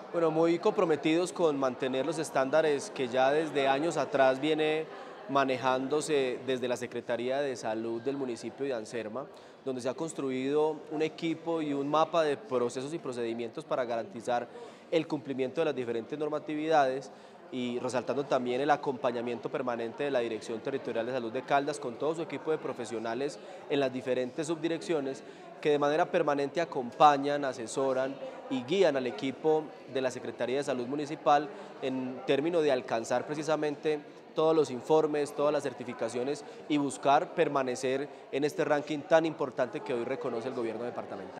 Bueno, muy comprometidos con mantener los estándares que ya desde años atrás viene manejándose desde la Secretaría de Salud del municipio de Anserma, donde se ha construido un equipo y un mapa de procesos y procedimientos para garantizar el cumplimiento de las diferentes normatividades y resaltando también el acompañamiento permanente de la Dirección Territorial de Salud de Caldas con todo su equipo de profesionales en las diferentes subdirecciones que de manera permanente acompañan, asesoran y guían al equipo de la Secretaría de Salud Municipal en términos de alcanzar precisamente todos los informes, todas las certificaciones y buscar permanecer en este ranking tan importante que hoy reconoce el gobierno departamental.